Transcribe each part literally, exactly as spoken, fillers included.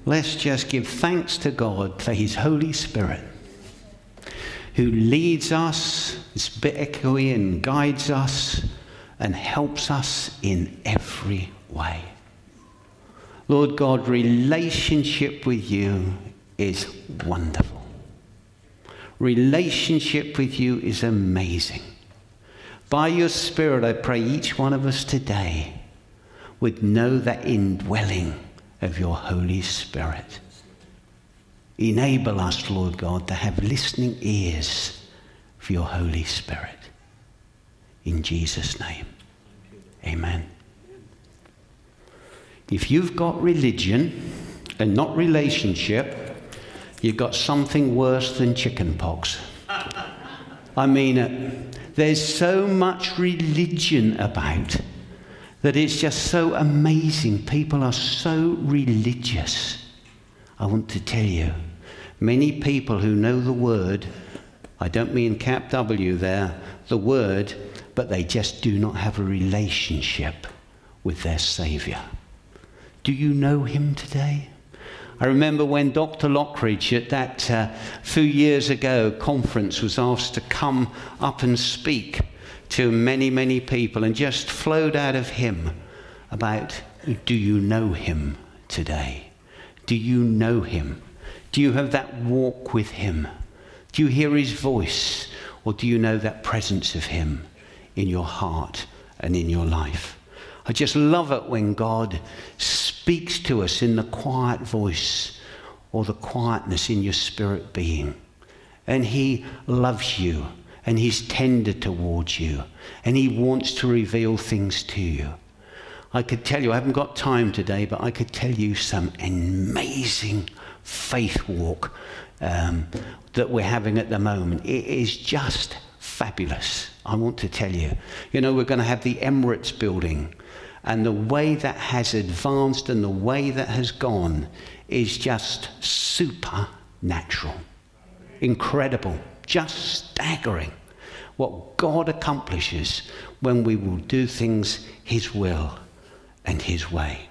let's just give thanks to God for his Holy Spirit, who leads us, is echoey and guides us and helps us in every way. Lord God, relationship with you is wonderful. Relationship with you is amazing. By your Spirit, I pray each one of us today would know that indwelling of your Holy Spirit. Enable us, Lord God, to have listening ears for your Holy Spirit. In Jesus' name, amen. If you've got religion and not relationship, you've got something worse than chicken pox. I mean it. There's so much religion about that it's just so amazing. People are so religious. I want to tell you, many people who know the word, I don't mean cap W there, the word, but they just do not have a relationship with their Saviour. Do you know him today? I remember when Doctor Lockridge at that uh, few years ago conference was asked to come up and speak to many, many people, and just flowed out of him about, do you know him today? Do you know him? Do you have that walk with him? Do you hear his voice? Or do you know that presence of him in your heart and in your life? I just love it when God speaks to us in the quiet voice or the quietness in your spirit being. And he loves you, and he's tender towards you, and he wants to reveal things to you. I could tell you, I haven't got time today, but I could tell you some amazing faith walk um, that we're having at the moment. It is just fabulous. I want to tell you. You know, we're going to have the Emirates building, and the way that has advanced and the way that has gone is just supernatural. Incredible. Just staggering what God accomplishes when we will do things his will and his way.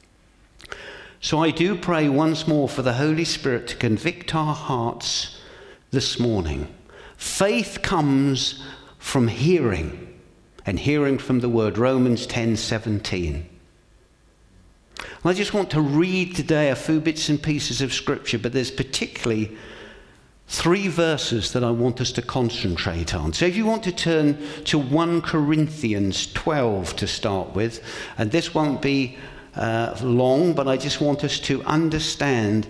So I do pray once more for the Holy Spirit to convict our hearts this morning. Faith comes from hearing, and hearing from the word, Romans ten seventeen. I just want to read today a few bits and pieces of scripture, but there's particularly three verses that I want us to concentrate on. So if you want to turn to First Corinthians twelve to start with, and this won't be uh, long, but I just want us to understand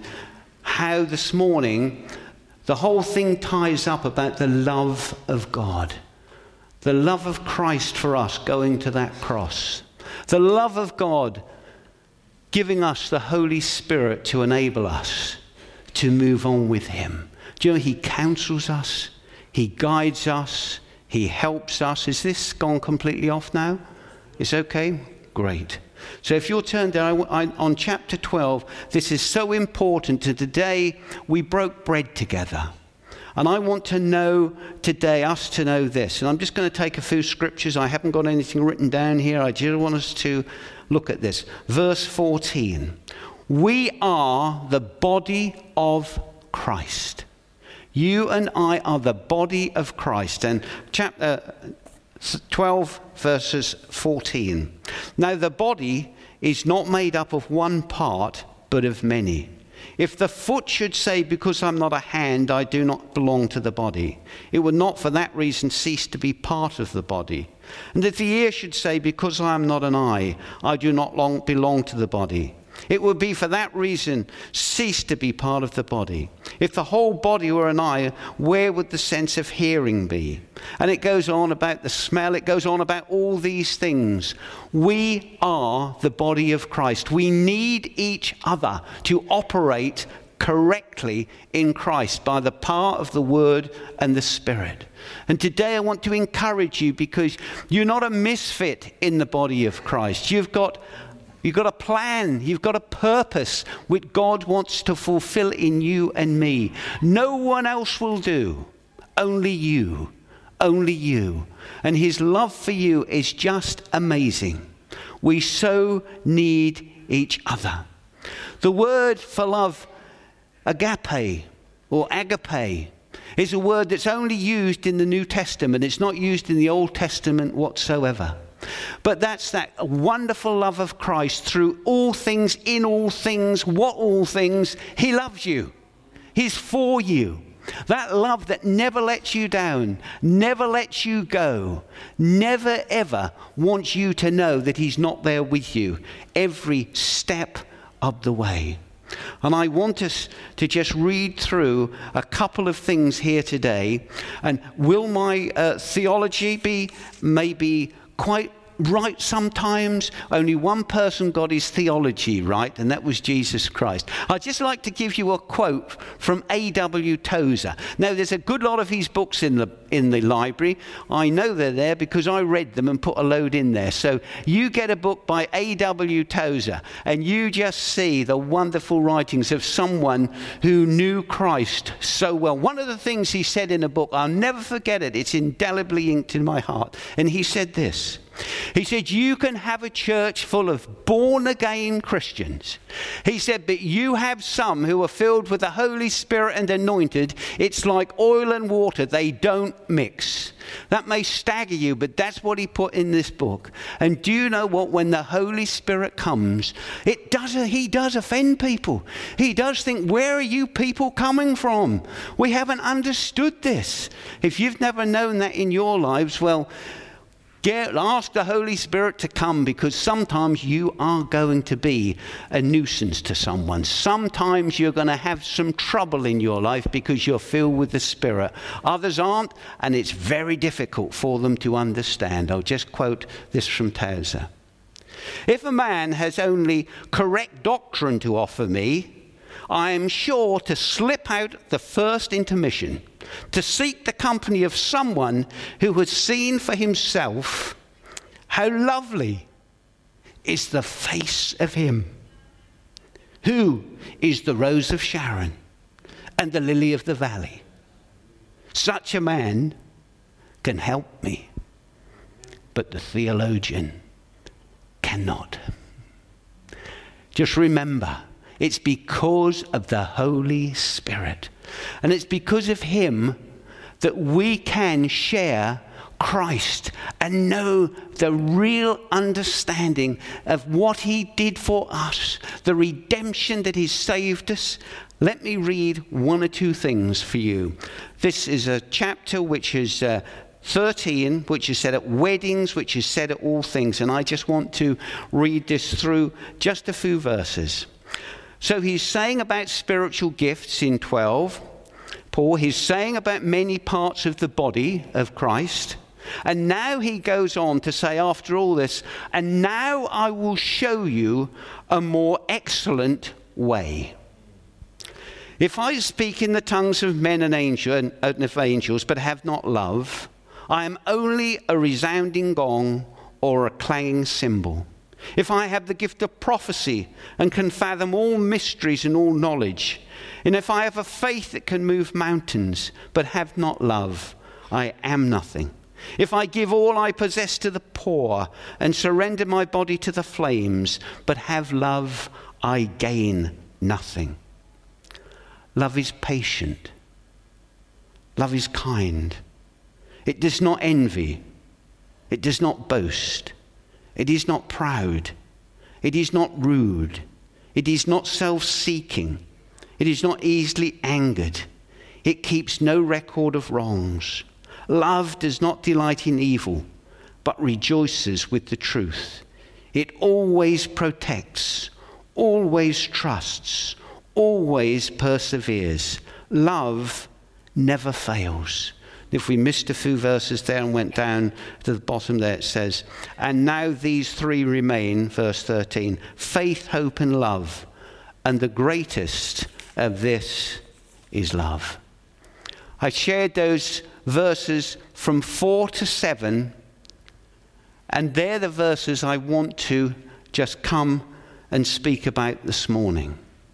how this morning the whole thing ties up about the love of God. The love of Christ for us going to that cross. The love of God giving us the Holy Spirit to enable us to move on with him. Do you know, he counsels us, he guides us, he helps us. Is this gone completely off now? It's okay? Great. So if you'll turn down on chapter twelve, this is so important. And today we broke bread together. And I want to know today, us to know this. And I'm just going to take a few scriptures. I haven't got anything written down here. I just want us to look at this. Verse fourteen. We are the body of Christ. You and I are the body of Christ. And chapter twelve, verses fourteen. Now the body is not made up of one part, but of many. If the foot should say, because I'm not a hand, I do not belong to the body, it would not for that reason cease to be part of the body. And if the ear should say, because I am not an eye, I do not long belong to the body, it would be for that reason cease to be part of the body. If the whole body were an eye, where would the sense of hearing be? And it goes on about the smell. It goes on about all these things. We are the body of Christ. We need each other to operate correctly in Christ by the power of the Word and the Spirit. And today I want to encourage you, because you're not a misfit in the body of Christ. You've got You've got a plan. You've got a purpose which God wants to fulfill in you and me. No one else will do. Only you. Only you. And his love for you is just amazing. We so need each other. The word for love, agape or agape, is a word that's only used in the New Testament. It's not used in the Old Testament whatsoever. But that's that wonderful love of Christ through all things, in all things, what all things. He loves you. He's for you. That love that never lets you down, never lets you go, never ever wants you to know that he's not there with you every step of the way. And I want us to just read through a couple of things here today. And will my uh, theology be maybe quite right sometimes? Only one person got his theology right, and that was Jesus Christ. I'd just like to give you a quote from A W Tozer. Now, there's a good lot of his books in the in the library. I know they're there because I read them and put a load in there. So you get a book by A W Tozer and you just see the wonderful writings of someone who knew Christ so well. One of the things he said in a book, I'll never forget it, it's indelibly inked in my heart. And he said this. He said, you can have a church full of born-again Christians. He said, but you have some who are filled with the Holy Spirit and anointed. It's like oil and water. They don't mix. That may stagger you, but that's what he put in this book. And do you know what? When the Holy Spirit comes, it does, he does offend people. He does think, where are you people coming from? We haven't understood this. If you've never known that in your lives, well, Get, ask the Holy Spirit to come, because sometimes you are going to be a nuisance to someone. Sometimes you're going to have some trouble in your life because you're filled with the Spirit. Others aren't, and it's very difficult for them to understand. I'll just quote this from Tozer. If a man has only correct doctrine to offer me, I am sure to slip out the first intermission, to seek the company of someone who has seen for himself how lovely is the face of him who is the rose of Sharon and the lily of the valley. Such a man can help me, but the theologian cannot. Just remember, it's because of the Holy Spirit. And it's because of him that we can share Christ and know the real understanding of what he did for us, the redemption that he saved us. Let me read one or two things for you. This is a chapter which is uh, thirteen, which is said at weddings, which is said at all things. And I just want to read this through just a few verses. So he's saying about spiritual gifts in twelve. Paul, he's saying about many parts of the body of Christ. And now he goes on to say after all this, and now I will show you a more excellent way. If I speak in the tongues of men and, angel, and of angels, but have not love, I am only a resounding gong or a clanging cymbal. If I have the gift of prophecy and can fathom all mysteries and all knowledge, and if I have a faith that can move mountains, but have not love, I am nothing. If I give all I possess to the poor and surrender my body to the flames, but have love, I gain nothing. Love is patient. Love is kind. It does not envy. It does not boast. It is not proud. It is not rude. It is not self-seeking. It is not easily angered. It keeps no record of wrongs. Love does not delight in evil, but rejoices with the truth. It always protects, always trusts, always perseveres. Love never fails. If we missed a few verses there and went down to the bottom there, it says, and now these three remain, verse thirteen, faith, hope, and love. And the greatest of this is love. I shared those verses from four to seven, and they're the verses I want to just come and speak about this morning.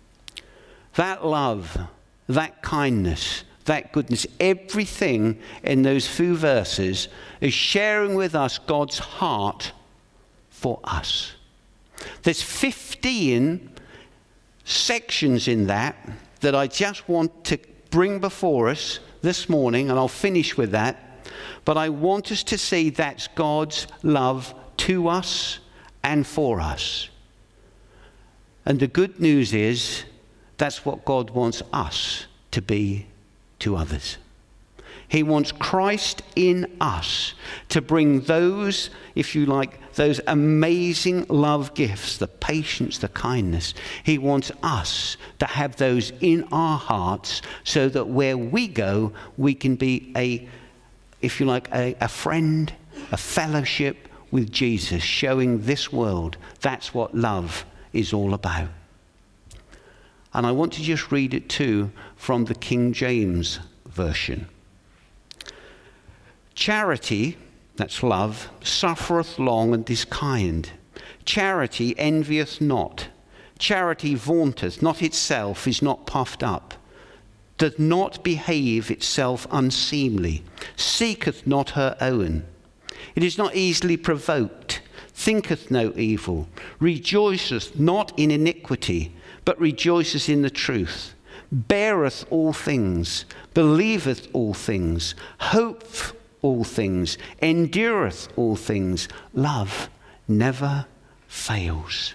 That love, that kindness, that goodness, everything in those few verses is sharing with us God's heart for us. There's fifteen sections in that that I just want to bring before us this morning, and I'll finish with that. But I want us to see that's God's love to us and for us. And the good news is that's what God wants us to be to others. He wants Christ in us to bring those, if you like, those amazing love gifts, the patience, the kindness. He wants us to have those in our hearts so that where we go, we can be a, if you like, a, a friend, a fellowship with Jesus, showing this world that's what love is all about. And I want to just read it too from the King James Version. Charity, that's love, suffereth long and is kind. Charity envieth not. Charity vaunteth not itself, is not puffed up, doth not behave itself unseemly, seeketh not her own. It is not easily provoked, thinketh no evil, rejoiceth not in iniquity, but rejoiceth in the truth, beareth all things, believeth all things, hopeth all things, endureth all things. Love never fails.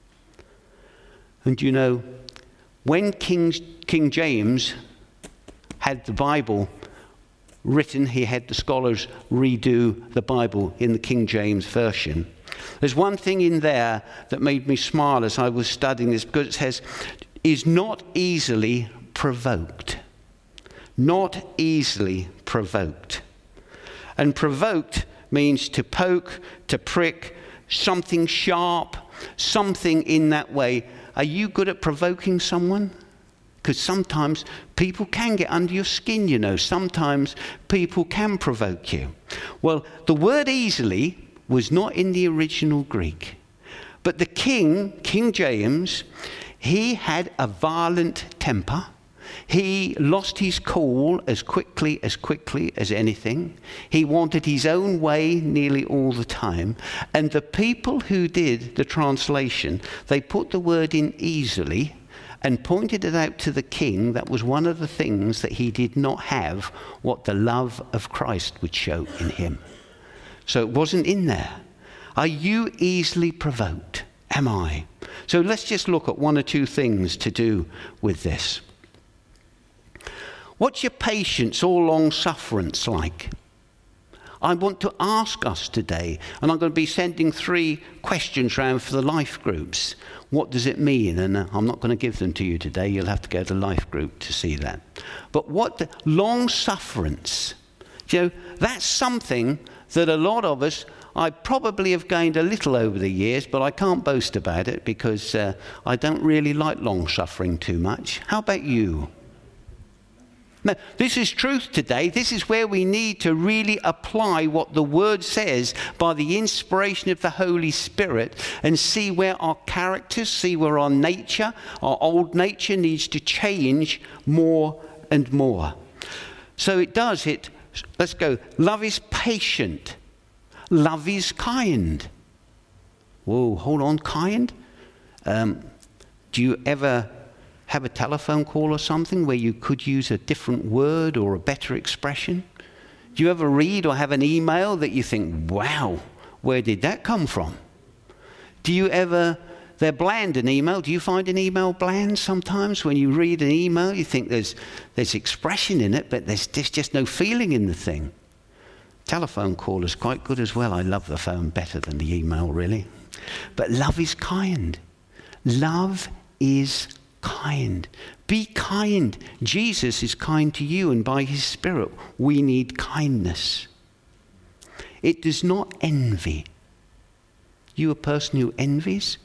And you know, when King, King James had the Bible written, he had the scholars redo the Bible in the King James Version. There's one thing in there that made me smile as I was studying this, because it says, is not easily provoked. Not easily provoked. And provoked means to poke, to prick, something sharp, something in that way. Are you good at provoking someone? Because sometimes people can get under your skin, you know. Sometimes people can provoke you. Well, the word easily was not in the original Greek. But the king, King James, he had a violent temper. He lost his cool as quickly, as quickly as anything. He wanted his own way nearly all the time. And the people who did the translation, they put the word in easily and pointed it out to the king. That was one of the things that he did not have, what the love of Christ would show in him. So it wasn't in there. Are you easily provoked? Am I? So let's just look at one or two things to do with this. What's your patience or long sufferance like? I want to ask us today, and I'm going to be sending three questions round for the life groups. What does it mean? And I'm not going to give them to you today. You'll have to go to the life group to see that. But what the long sufferance, you know, that's something that a lot of us, I probably have gained a little over the years, but I can't boast about it because uh, I don't really like long suffering too much. How about you? Now, this is truth today. This is where we need to really apply what the Word says by the inspiration of the Holy Spirit and see where our characters, see where our nature, our old nature needs to change more and more. So it does it. Let's go. Love is patient. Love is kind. Whoa, hold on, kind? Um, do you ever have a telephone call or something where you could use a different word or a better expression? Do you ever read or have an email that you think, wow, where did that come from? Do you ever, they're bland, an email. Do you find an email bland sometimes? When you read an email, you think there's there's expression in it, but there's, there's just no feeling in the thing. Telephone call is quite good as well. I love the phone better than the email, really. But love is kind. Love is kind. Be kind. Jesus is kind to you, and by his Spirit we need kindness. It does not envy. You a person who envies?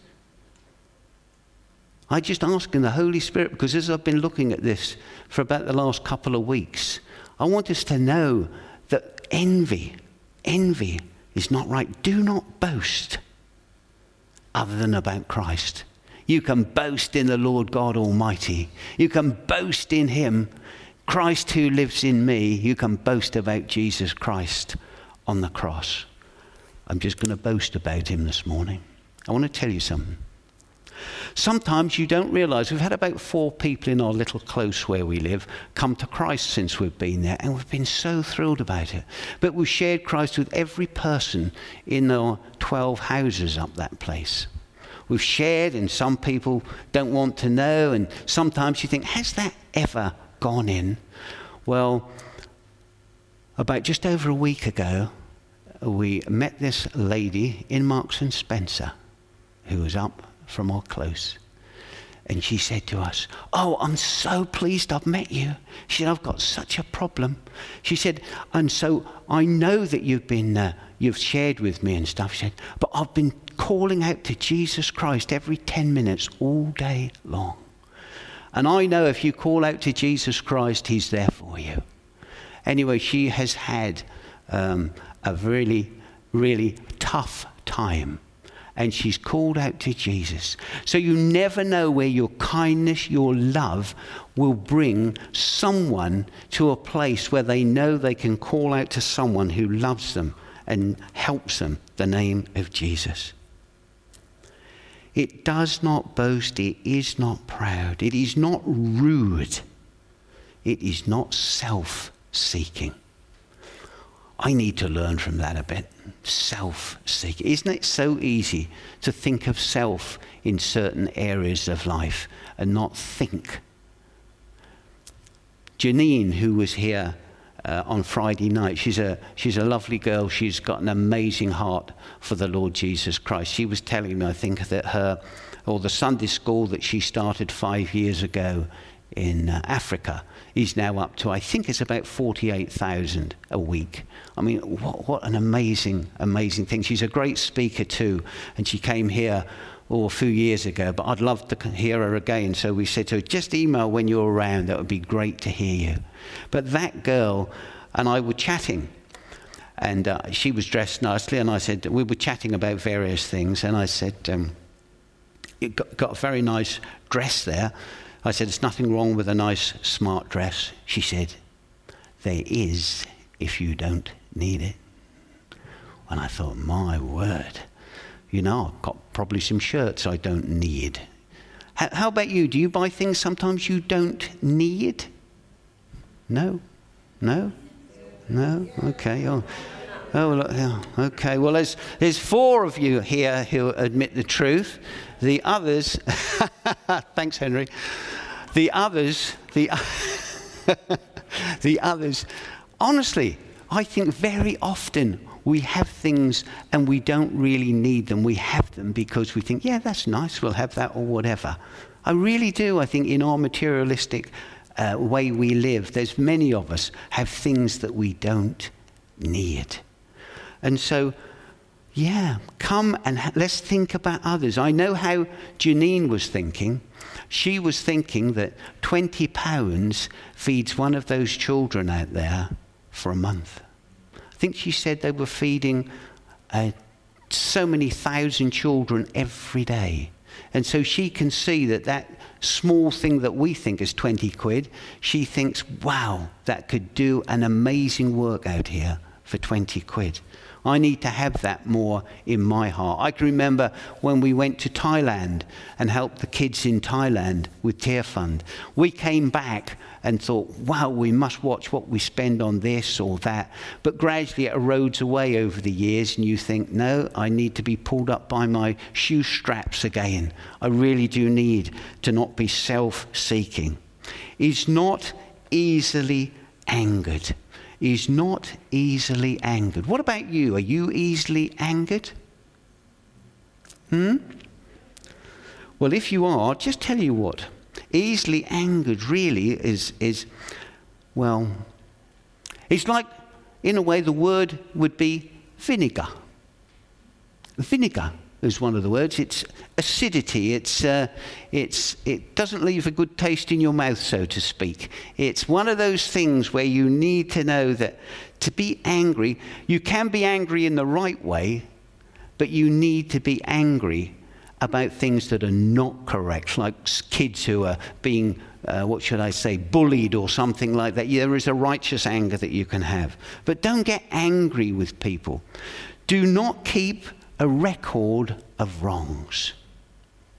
I just ask in the Holy Spirit, because as I've been looking at this for about the last couple of weeks, I want us to know that envy, envy is not right. Do not boast other than about Christ. You can boast in the Lord God Almighty. You can boast in him. Christ who lives in me. You can boast about Jesus Christ on the cross. I'm just going to boast about him this morning. I want to tell you something. Sometimes you don't realise, we've had about four people in our little close where we live come to Christ since we've been there, and we've been so thrilled about it. But we've shared Christ with every person in our twelve houses up that place. We've shared, and some people don't want to know, and sometimes you think, has that ever gone in? Well, about just over a week ago, we met this lady in Marks and Spencer who was up from our close. And she said to us, oh, I'm so pleased I've met you. She said, I've got such a problem. She said, and so I know that you've been, uh, you've shared with me and stuff. She said, but I've been calling out to Jesus Christ every ten minutes all day long. And I know if you call out to Jesus Christ, he's there for you. Anyway, she has had um, a really, really tough time. And she's called out to Jesus. So you never know where your kindness, your love will bring someone to a place where they know they can call out to someone who loves them and helps them, the name of Jesus. It does not boast. It is not proud. It is not rude. It is not self-seeking. I need to learn from that a bit. Self-seeking. Isn't it so easy to think of self in certain areas of life and not think? Janine, who was here uh, on Friday night, she's a she's a lovely girl. She's got an amazing heart for the Lord Jesus Christ. She was telling me, I think, that her, or the Sunday school that she started five years ago in uh, Africa, is now up to, I think it's about forty-eight thousand a week. I mean, what, what an amazing, amazing thing. She's a great speaker too, and she came here oh, a few years ago, but I'd love to hear her again. So we said to her, just email when you're around, that would be great to hear you. But that girl and I were chatting, and uh, she was dressed nicely, and I said, we were chatting about various things, and I said, um, you got, got a very nice dress there. I said, there's nothing wrong with a nice, smart dress. She said, there is if you don't need it. And I thought, my word, you know, I've got probably some shirts I don't need. How, how about you? Do you buy things sometimes you don't need? No? No? No? Okay. Oh, oh look, yeah. Okay. Well, there's, there's four of you here who admit the truth. The others, thanks, Henry. The others, the, the others, honestly, I think very often we have things and we don't really need them. We have them because we think, yeah, that's nice, we'll have that or whatever. I really do. I think in our materialistic uh, way we live, there's many of us have things that we don't need. And so, yeah, come and ha- let's think about others. I know how Janine was thinking. She was thinking that twenty pounds feeds one of those children out there for a month. I think she said they were feeding uh, so many thousand children every day. And so she can see that that small thing that we think is twenty quid, she thinks, wow, that could do an amazing work out here for twenty quid. I need to have that more in my heart. I can remember when we went to Thailand and helped the kids in Thailand with Tear Fund. We came back and thought, wow, we must watch what we spend on this or that. But gradually it erodes away over the years and you think, no, I need to be pulled up by my shoe straps again. I really do need to not be self-seeking. Is not easily angered. Is not easily angered. What about you? Are you easily angered? Hmm? Well, if you are, just tell you what. Easily angered really is, is, well, it's like, in a way, the word would be vinegar. Vinegar is one of the words. It's acidity. It's, uh, it's, it doesn't leave a good taste in your mouth, so to speak. It's one of those things where you need to know that to be angry, you can be angry in the right way, but you need to be angry about things that are not correct, like kids who are being, uh, what should I say, bullied or something like that. There is a righteous anger that you can have. But don't get angry with people. Do not keep a record of wrongs.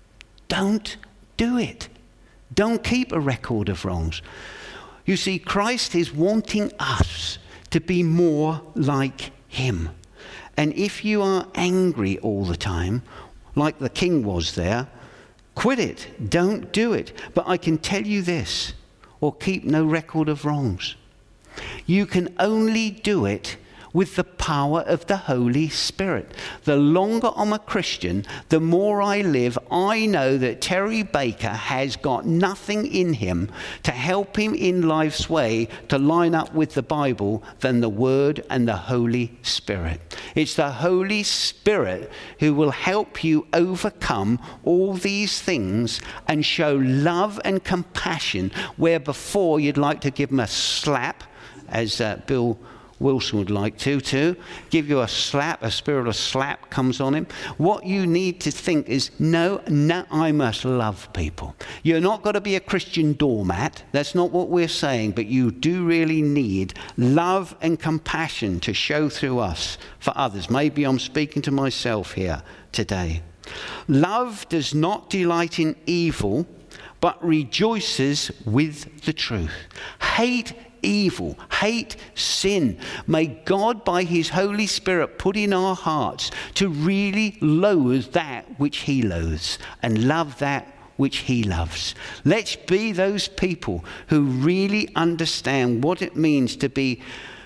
don't do it. Don't keep a record of wrongs. You see, Christ is wanting us to be more like him. And if you are angry all the time, like the king was there, quit it. Don't do it. But I can tell you this, or keep no record of wrongs. You can only do it with the power of the Holy Spirit. The longer I'm a Christian, the more I live, I know that Terry Baker has got nothing in him to help him in life's way to line up with the Bible than the Word and the Holy Spirit. It's the Holy Spirit who will help you overcome all these things and show love and compassion where before you'd like to give them a slap, as uh, Bill Wilson would like to, too. Give you a slap, a spirit of slap comes on him. What you need to think is, no, no, I must love people. You're not got to be a Christian doormat. That's not what we're saying. But you do really need love and compassion to show through us for others. Maybe I'm speaking to myself here today. Love does not delight in evil, but rejoices with the truth. Hate evil, hate sin. May God by his Holy Spirit put in our hearts to really loathe that which he loathes and love that which he loves. Let's be those people who really understand what it means to be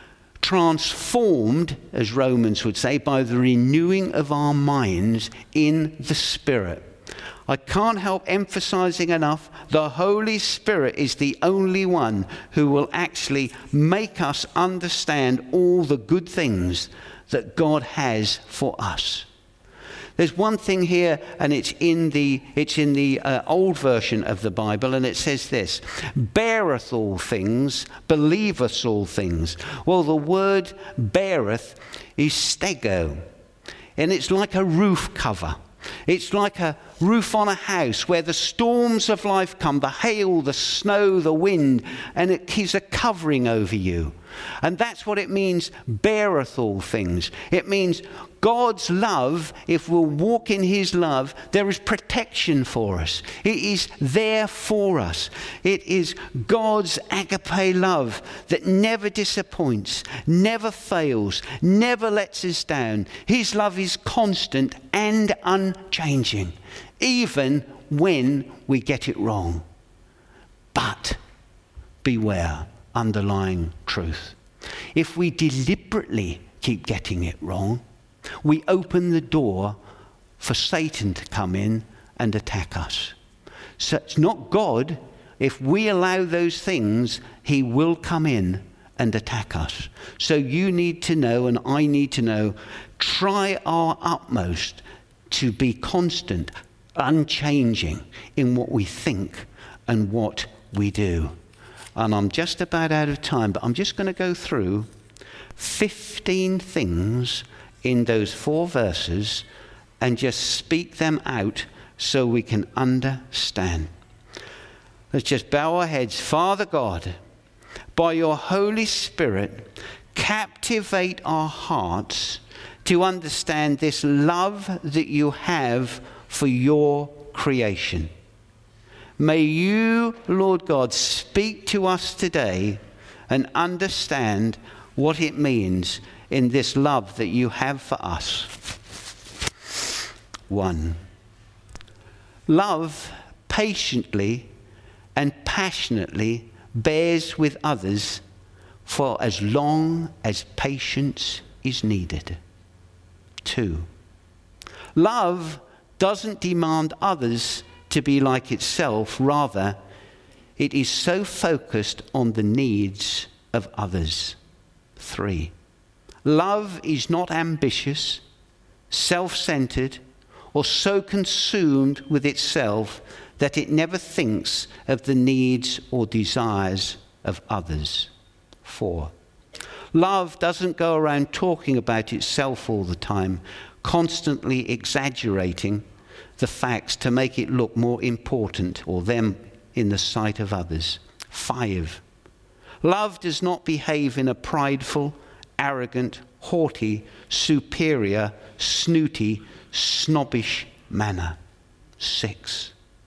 transformed, as Romans would say, by the renewing of our minds in the Spirit. I can't help emphasizing enough, the Holy Spirit is the only one who will actually make us understand all the good things that God has for us. There's one thing here, and it's in the it's in the uh, old version of the Bible, and it says this: beareth all things, believeth all things. Well, the word beareth is stego, and it's like a roof cover. It's like a roof on a house where the storms of life come, the hail, the snow, the wind, and it keeps a covering over you. And that's what it means, beareth all things. It means God's love, if we'll walk in his love, there is protection for us. It is there for us. It is God's agape love that never disappoints, never fails, never lets us down. His love is constant and unchanging, even when we get it wrong. But beware, underlying truth. If we deliberately keep getting it wrong, we open the door for Satan to come in and attack us. So it's not God. If we allow those things, he will come in and attack us. So you need to know, and I need to know, try our utmost to be constant, unchanging in what we think and what we do. And I'm just about out of time, but I'm just going to go through fifteen things in those four verses and just speak them out so we can understand. Let's just bow our heads. Father God, by your Holy Spirit, captivate our hearts to understand this love that you have for your creation. May you, Lord God, speak to us today and understand what it means in this love that you have for us. One, love patiently and passionately bears with others for as long as patience is needed. Two, love doesn't demand others to be like itself. Rather, it is so focused on the needs of others. Three, love is not ambitious, self-centered, or so consumed with itself that it never thinks of the needs or desires of others. Four, love doesn't go around talking about itself all the time, constantly exaggerating the facts to make it look more important or them in the sight of others. Five, love does not behave in a prideful, arrogant, haughty, superior, snooty, snobbish manner. Six,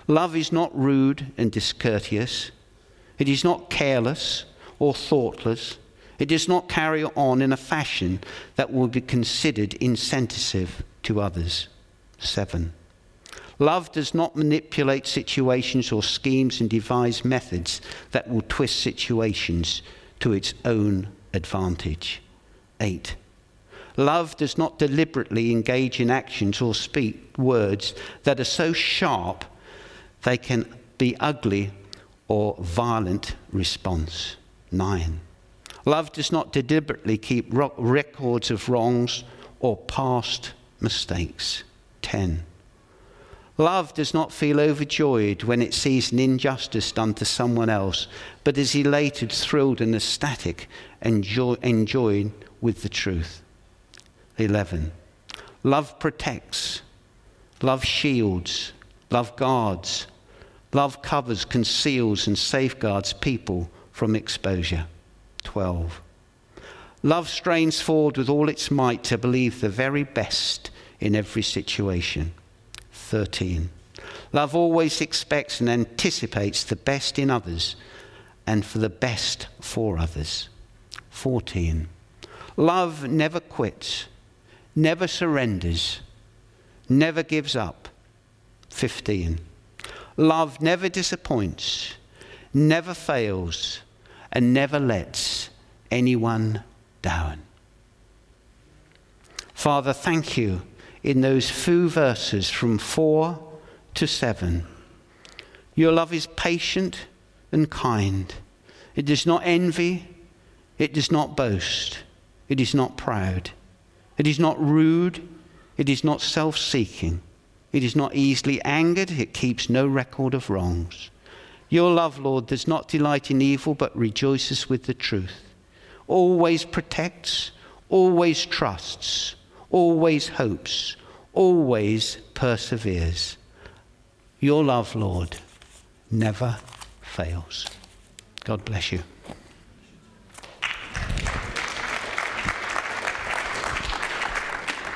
Love is not rude and discourteous. It is not careless or thoughtless. It does not carry on in a fashion that will be considered insensitive to others. Seven. Love does not manipulate situations or schemes and devise methods that will twist situations to its own advantage. Eight. Love does not deliberately engage in actions or speak words that are so sharp they can be ugly or violent response. Nine. Love does not deliberately keep ro- records of wrongs or past mistakes. Ten. Love does not feel overjoyed when it sees an injustice done to someone else, but is elated, thrilled, and ecstatic, enjoy, enjoyed with the truth. Eleven. Love protects. Love shields. Love guards. Love covers, conceals, and safeguards people from exposure. Twelve. Love strains forward with all its might to believe the very best in every situation. Thirteen. Love always expects and anticipates the best in others and for the best for others. Fourteen. Love never quits, never surrenders, never gives up. Fifteen. Love never disappoints, never fails, and never lets anyone down. Father, thank you in those few verses from four to seven. Your love is patient and kind. It does not envy. It does not boast. It is not proud. It is not rude. It is not self-seeking. It is not easily angered. It keeps no record of wrongs. Your love, Lord, does not delight in evil, but rejoices with the truth. Always protects, always trusts, always hopes, always perseveres. Your love, Lord, never fails. God bless you.